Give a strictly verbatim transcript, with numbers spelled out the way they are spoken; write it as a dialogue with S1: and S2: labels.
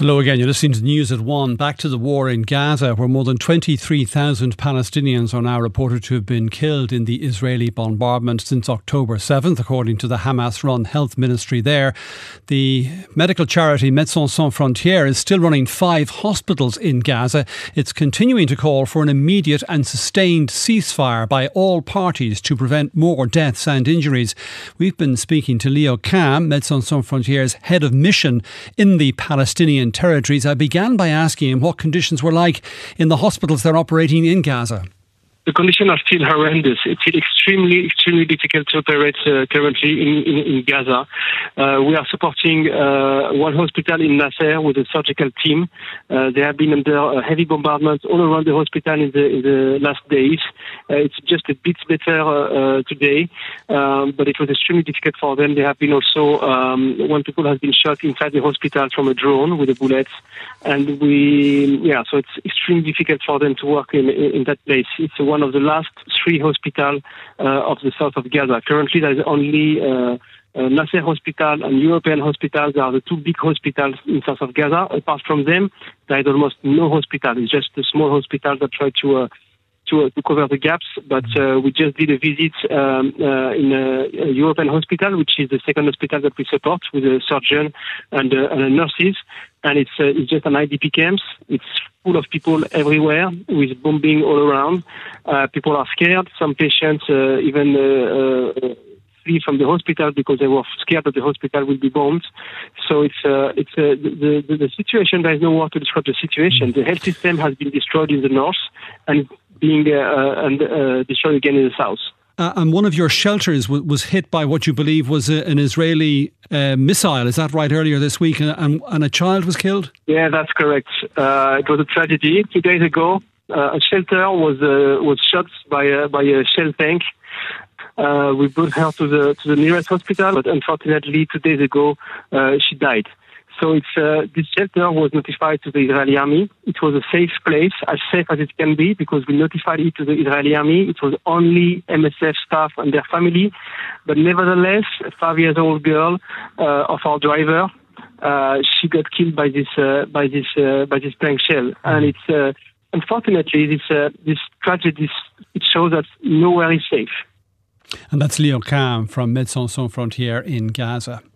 S1: Hello again, you're listening to News at One. Back to the war in Gaza, where more than twenty-three thousand Palestinians are now reported to have been killed in the Israeli bombardment since October seventh, according to the Hamas-run health ministry there. The medical charity Médecins Sans Frontières is still running five hospitals in Gaza. It's continuing to call for an immediate and sustained ceasefire by all parties to prevent more deaths and injuries. We've been speaking to Leo Kam, Médecins Sans Frontières' head of mission in the Palestinian territories. I began by asking him what conditions were like in the hospitals they're operating in Gaza.
S2: The conditions are still horrendous. It's extremely, extremely difficult to operate uh, currently in, in, in Gaza. Uh, we are supporting uh, one hospital in Nasser with a surgical team. Uh, they have been under uh, heavy bombardments all around the hospital in the, in the last days. Uh, it's just a bit better uh, uh, today, um, but it was extremely difficult for them. They have been also, um, one people has been shot inside the hospital from a drone with a bullet. And we, yeah, so it's extremely difficult for them to work in, in, in that place. It's a one of the last three hospitals uh, of the south of Gaza. Currently, there is only uh, uh, Nasser Hospital and European hospitals. They are the two big hospitals in south of Gaza. Apart from them, there is almost no hospital. It's just a small hospital that try to uh, to, uh, to cover the gaps. But uh, we just did a visit um, uh, in a, a European hospital, which is the second hospital that we support, with a surgeon and, uh, and nurses. And it's uh, it's just an I D P camps. It's full of people everywhere, with bombing all around. Uh, people are scared. Some patients uh, even uh, uh, flee from the hospital because they were scared that the hospital will be bombed. So it's uh, it's uh, the, the the situation. There is no word to describe the situation. The health system has been destroyed in the north and being uh, and uh, destroyed again in the south.
S1: Uh, and one of your shelters w- was hit by what you believe was a, an Israeli uh, missile. Is that right? Earlier this week, and, and, and a child was killed?
S2: Yeah, that's correct. Uh, it was a tragedy. Two days ago, uh, a shelter was uh, was shot by a, by a shell tank. Uh, we brought her to the to the nearest hospital, but unfortunately, two days ago, uh, she died. So it's uh, this shelter was notified to the Israeli army. It was a safe place, as safe as it can be, because we notified it to the Israeli army. It was only M S F staff and their family. But nevertheless, a five-year-old girl uh, of our driver, uh, she got killed by this uh, by this uh, by this tank shell. And it's uh, unfortunately this uh, this tragedy, it shows that nowhere is safe.
S1: And that's Leo Kam from Médecins Sans Frontières in Gaza.